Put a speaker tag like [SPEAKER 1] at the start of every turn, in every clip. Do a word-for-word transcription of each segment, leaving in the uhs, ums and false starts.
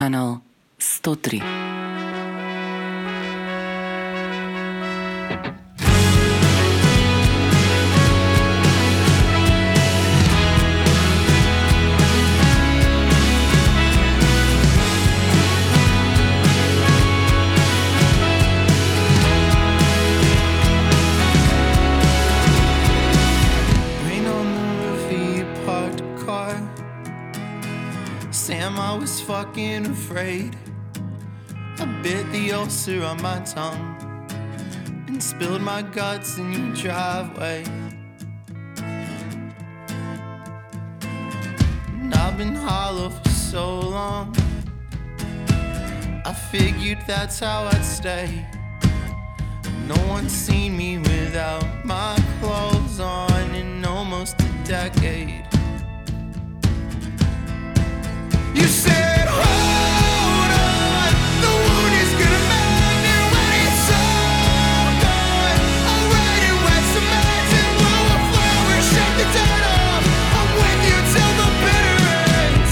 [SPEAKER 1] Kanal sto tri.
[SPEAKER 2] Sam, I was fucking afraid. I bit the ulcer on my tongue and spilled my guts in your driveway. And I've been hollow for so long, I figured that's how I'd stay. No one's seen me without my clothes on in almost a decade. You said, hold on, the wound is gonna mend, and when it's all gone, I'll write it with cement and blow a flower, shake the dead off. I'm with you till the bitter end.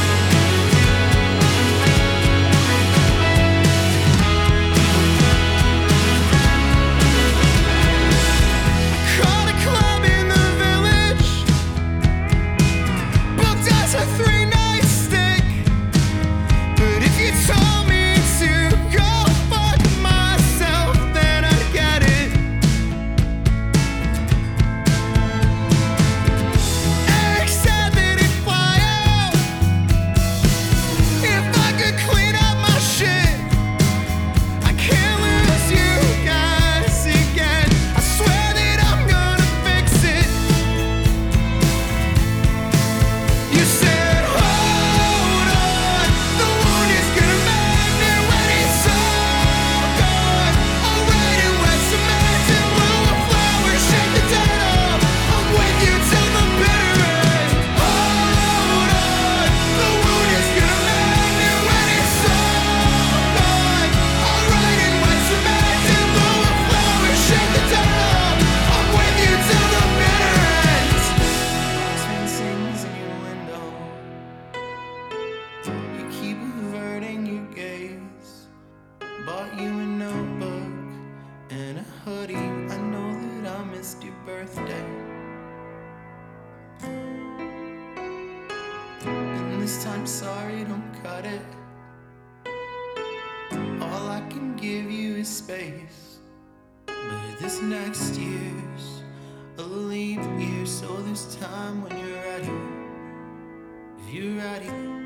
[SPEAKER 2] Caught a club in the village, booked as a three night. You told me to go fuck myself, then I'd get it. Eric said that it'd fly out if I could clean up my shit. I can't lose you guys again. I swear that I'm gonna fix it. You said bought you a notebook and a hoodie. I know that I missed your birthday. And this time, sorry, don't cut it. All I can give you is space. But this next year's a leap year, so there's time when you're ready. If you're ready.